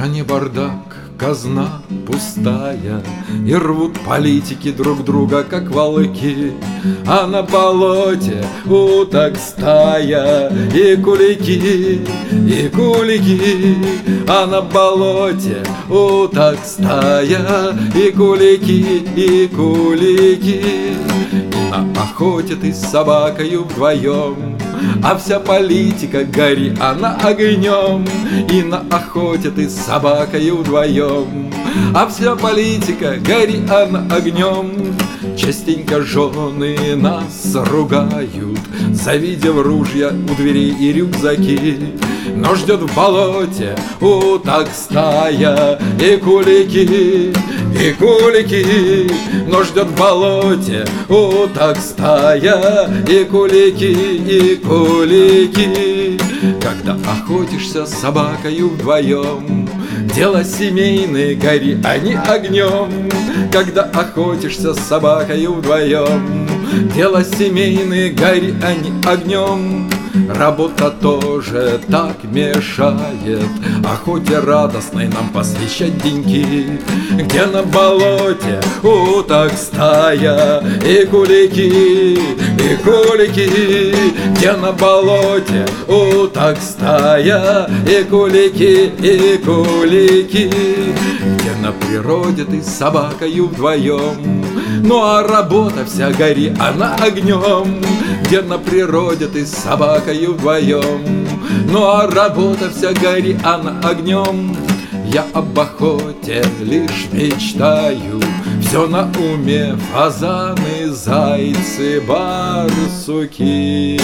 стране бардак, казна пустая, и рвут политики друг друга, как волки. А на болоте уток стая, и кулики, и кулики. А на болоте уток стая, и кулики, и кулики. И на охоте ты с собакою вдвоем, а вся политика гори она огнем. И на охоте ты с собакою вдвоем, а вся политика гори она огнем. Частенько жены нас ругают, завидев ружья у дверей и рюкзаки. Но ждет в болоте уток стая, и кулики, и кулики. Но ждет в болоте уток стая, и кулики, и кулики. Когда охотишься с собакою вдвоем, дело семейное, гори они огнем. Когда охотишься с собакою вдвоем, дело семейное, гори они огнем. Работа тоже так мешает охоте радостной нам посвящать деньки. Где на болоте уток стая, и кулики, и кулики. Где на болоте уток стая, и кулики, и кулики. Где на природе ты с собакою вдвоем, ну а работа вся гори она огнем. Где на природе ты с собакою вдвоем, ну а работа вся гори она огнем. Я об охоте лишь мечтаю, все на уме фазаны, зайцы, барсуки.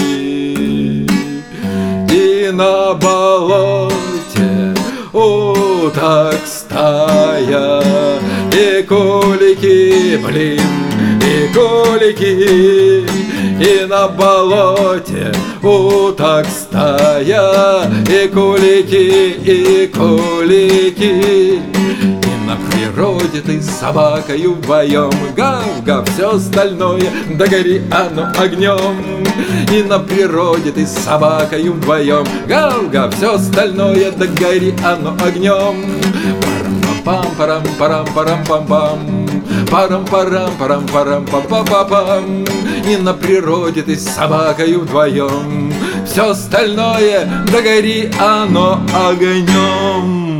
И на болоте уток стая, и кулики, блин, и кулики. И на болоте уток стая, и кулики, и кулики. И на природе ты с собакою вдвоем, гав-гав, все остальное, да гори оно огнем. И на природе ты с собакою вдвоем, гав-гав, все остальное, да гори оно огнем. Парам-парам-парам-парам-пам-пам, парам-парам-парам-парам-пам-пам-пам. И на природе ты с собакою вдвоем, все остальное, да гори оно огнем.